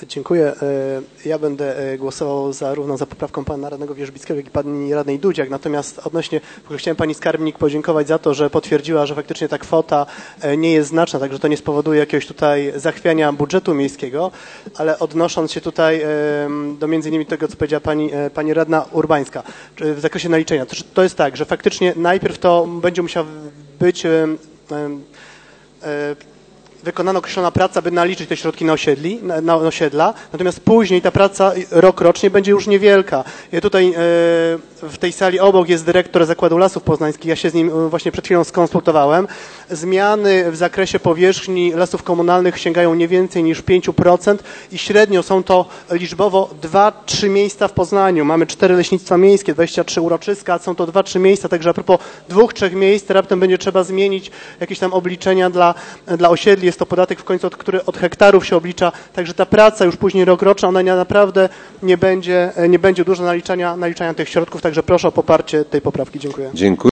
Dziękuję. Ja będę głosował zarówno za poprawką pana radnego Wierzbickiego, jak i pani radnej Dudziak. Natomiast odnośnie, chciałem pani skarbnik podziękować za to, że potwierdziła, że faktycznie ta kwota nie jest znaczna, także to nie spowoduje jakiegoś tutaj zachwiania budżetu miejskiego, ale odnosząc się tutaj do między innymi tego, co powiedziała pani radna Urbańska w zakresie naliczenia. To jest tak, że faktycznie najpierw to będzie musiała być wykonana określona praca, by naliczyć te środki na osiedla, natomiast później ta praca rokrocznie będzie już niewielka. Ja tutaj w tej sali obok jest dyrektor Zakładu Lasów Poznańskich, ja się z nim właśnie przed chwilą skonsultowałem. Zmiany w zakresie powierzchni lasów komunalnych sięgają nie więcej niż 5% i średnio są to liczbowo 2-3 miejsca w Poznaniu. Mamy 4 leśnictwa miejskie, 23 uroczyska, są to 2-3 miejsca, także a propos 2-3 miejsc raptem będzie trzeba zmienić jakieś tam obliczenia dla osiedli. Jest to podatek w końcu, który od hektarów się oblicza, także ta praca już później rokroczna, ona naprawdę nie będzie dużo naliczania tych środków, także proszę o poparcie tej poprawki. Dziękuję.